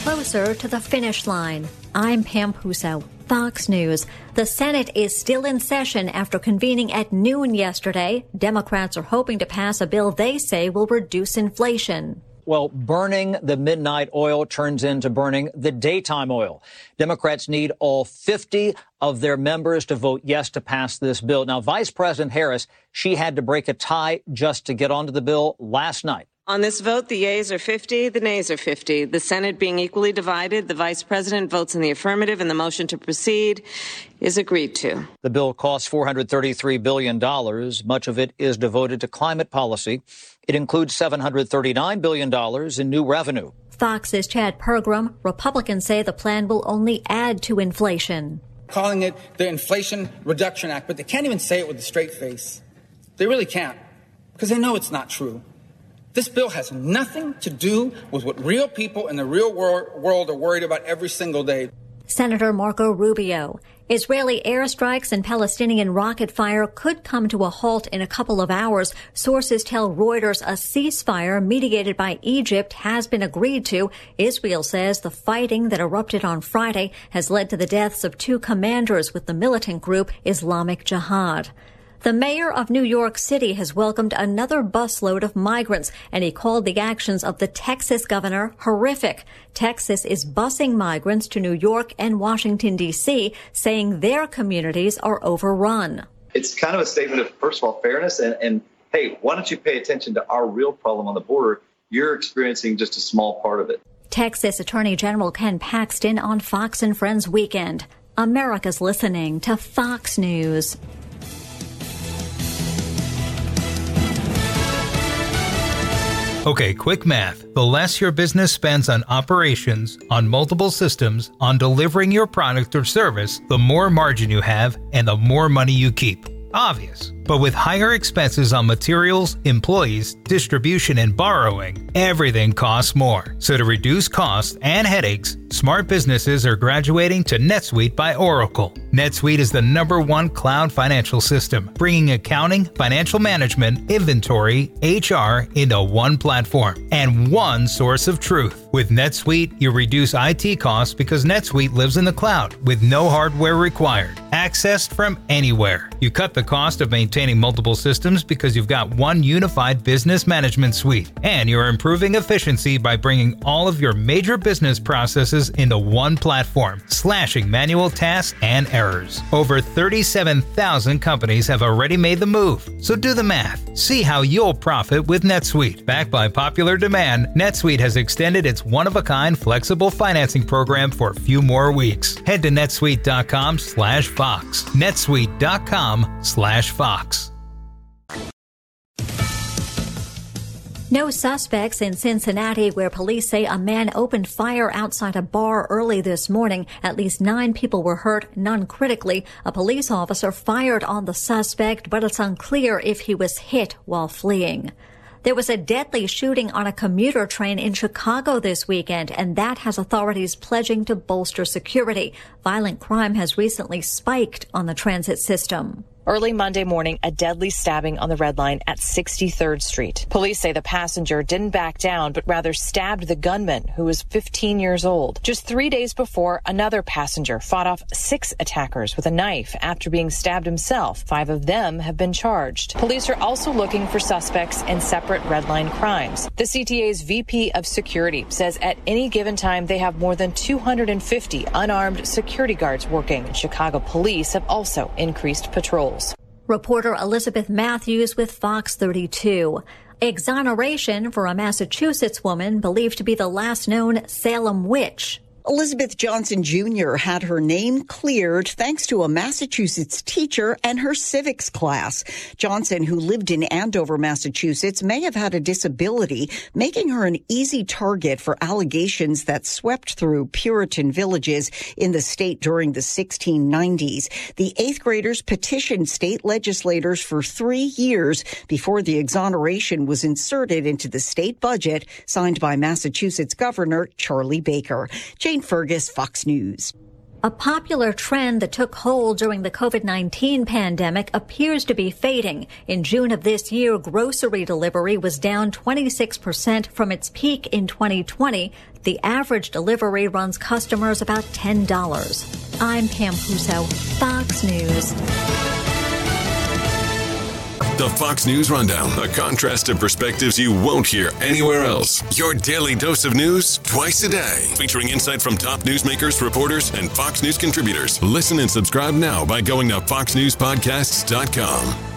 closer to the finish line. I'm Pam Puso, Fox News. The Senate is still in session after convening at noon yesterday. Democrats are hoping to pass a bill they say will reduce inflation. Well, burning the midnight oil turns into burning the daytime oil. Democrats need all 50 of their members to vote yes to pass this bill. Now, Vice President Harris, she had to break a tie just to get onto the bill last night. On this vote, the yeas are 50, the nays are 50. The Senate being equally divided, the Vice President votes in the affirmative and the motion to proceed is agreed to. The bill costs $433 billion. Much of it is devoted to climate policy. It includes $739 billion in new revenue. Fox's Chad Pergram. Republicans say the plan will only add to inflation. Calling it the Inflation Reduction Act, but they can't even say it with a straight face. They really can't, because they know it's not true. This bill has nothing to do with what real people in the real world are worried about every single day. Senator Marco Rubio. Israeli airstrikes and Palestinian rocket fire could come to a halt in a couple of hours. Sources tell Reuters a ceasefire mediated by Egypt has been agreed to. Israel says the fighting that erupted on Friday has led to the deaths of 2 commanders with the militant group Islamic Jihad. The mayor of New York City has welcomed another busload of migrants, and he called the actions of the Texas governor horrific. Texas is busing migrants to New York and Washington, D.C., saying their communities are overrun. It's kind of a statement of, first of all, fairness and hey, why don't you pay attention to our real problem on the border? You're experiencing just a small part of it. Texas Attorney General Ken Paxton on Fox and Friends Weekend. America's listening to Fox News. Okay, quick math. The less your business spends on operations, on multiple systems, on delivering your product or service, the more margin you have and the more money you keep. Obvious. But with higher expenses on materials, employees, distribution, and borrowing, everything costs more. So to reduce costs and headaches, smart businesses are graduating to NetSuite by Oracle. NetSuite is the #1 cloud financial system, bringing accounting, financial management, inventory, HR into one platform and one source of truth. With NetSuite, you reduce IT costs because NetSuite lives in the cloud with no hardware required, accessed from anywhere. You cut the cost of maintaining multiple systems because you've got one unified business management suite, and you're improving efficiency by bringing all of your major business processes into one platform, slashing manual tasks and errors. Over 37,000 companies have already made the move, so do the math. See how you'll profit with NetSuite. Backed by popular demand, NetSuite has extended its one-of-a-kind flexible financing program for a few more weeks. Head to netsuite.com/Fox. netsuite.com/Fox. No suspects in Cincinnati, where police say a man opened fire outside a bar early this morning. At least 9 people were hurt, none critically. A police officer fired on the suspect, but it's unclear if he was hit while fleeing. There was a deadly shooting on a commuter train in Chicago this weekend, and that has authorities pledging to bolster security. Violent crime has recently spiked on the transit system. Early Monday morning, a deadly stabbing on the Red Line at 63rd Street. Police say the passenger didn't back down, but rather stabbed the gunman, who was 15 years old. Just 3 days before, another passenger fought off 6 attackers with a knife after being stabbed himself. 5 of them have been charged. Police are also looking for suspects in separate Red Line crimes. The CTA's VP of Security says at any given time they have more than 250 unarmed security guards working. Chicago police have also increased patrols. Reporter Elizabeth Matthews with Fox 32. Exoneration for a Massachusetts woman believed to be the last known Salem witch. Elizabeth Johnson Jr. had her name cleared thanks to a Massachusetts teacher and her civics class. Johnson, who lived in Andover, Massachusetts, may have had a disability, making her an easy target for allegations that swept through Puritan villages in the state during the 1690s. The 8th graders petitioned state legislators for 3 years before the exoneration was inserted into the state budget signed by Massachusetts Governor Charlie Baker. Jane Fergus, Fox News. A popular trend that took hold during the COVID-19 pandemic appears to be fading. In June of this year, grocery delivery was down 26% from its peak in 2020. The average delivery runs customers about $10. I'm Pam Puso, Fox News. The Fox News Rundown, a contrast of perspectives you won't hear anywhere else. Your daily dose of news twice a day, featuring insight from top newsmakers, reporters, and Fox News contributors. Listen and subscribe now by going to foxnewspodcasts.com.